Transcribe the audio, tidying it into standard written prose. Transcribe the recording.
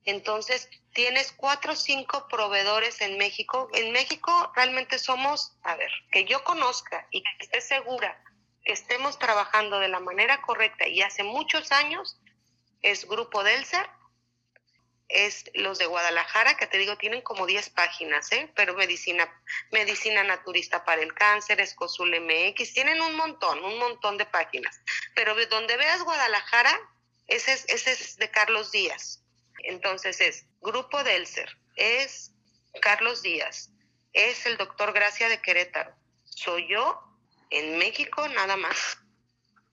Entonces, tienes 4 o 5 proveedores en México. En México realmente somos, que yo conozca y que esté segura que estemos trabajando de la manera correcta y hace muchos años, es Grupo Delser, es los de Guadalajara, que te digo, tienen como 10 páginas, pero medicina naturista para el cáncer, Escozul MX, tienen un montón de páginas. Pero donde veas Guadalajara, ese es de Carlos Díaz. Entonces es Grupo Delser, es Carlos Díaz, es el doctor Gracia de Querétaro. Soy yo en México nada más.